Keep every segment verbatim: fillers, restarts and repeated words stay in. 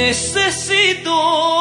necesito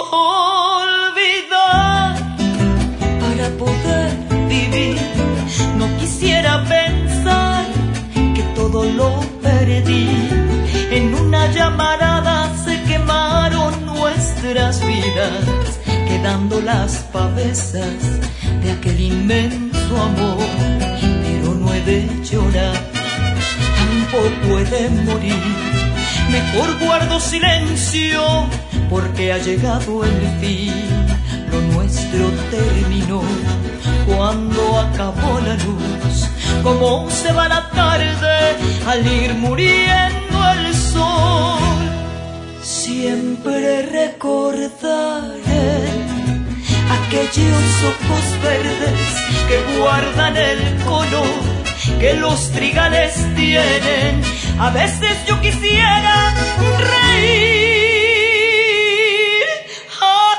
olvidar para poder vivir. No quisiera pensar que todo lo perdí. En una llamarada se quemaron nuestras vidas, quedando las pavesas de aquel inmenso amor. Pero no he de llorar, tampoco he de morir. Mejor guardo silencio porque ha llegado el fin. Lo nuestro terminó cuando acabó la luz, como se va la tarde al ir muriendo el sol. Siempre recordaré aquellos ojos verdes que guardan el color que los trigales tienen. A veces yo quisiera reír a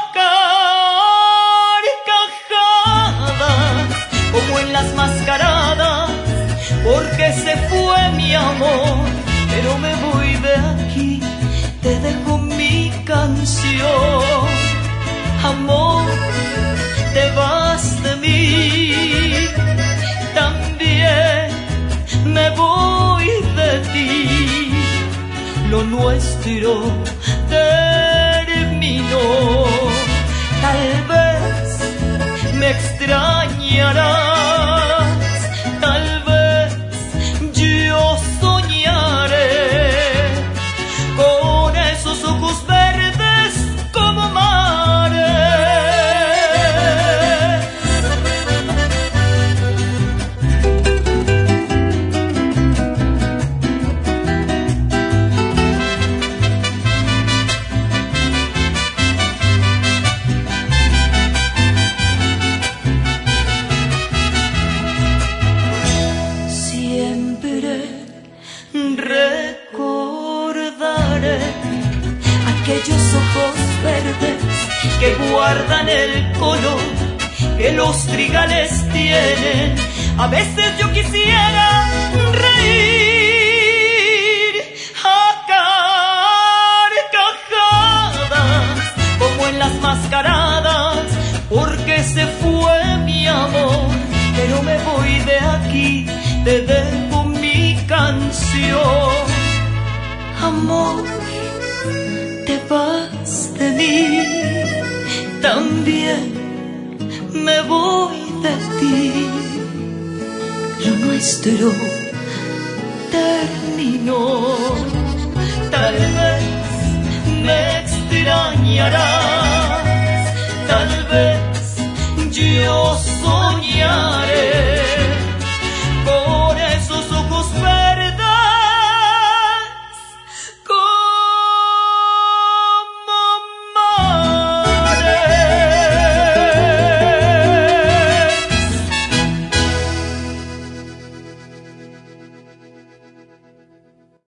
carcajadas, como en las mascaradas, porque se fue mi amor. Pero me voy de aquí, te dejo mi canción. Amor, te vas de mí, también me voy de ti. Lo nuestro terminó. Tal vez me extrañarás, tal vez yo soñaré con esos ojos verdes como mares. Recordaré aquellos ojos verdes que guardan el color que los trigales tienen. A veces yo quisiera reír a carcajadas, como en las mascaradas, porque se fue mi amor. Pero me voy de aquí, te dejo mi canción. Amor, te vas de mí, también me voy de ti. Lo nuestro terminó. Tal vez me extrañarás,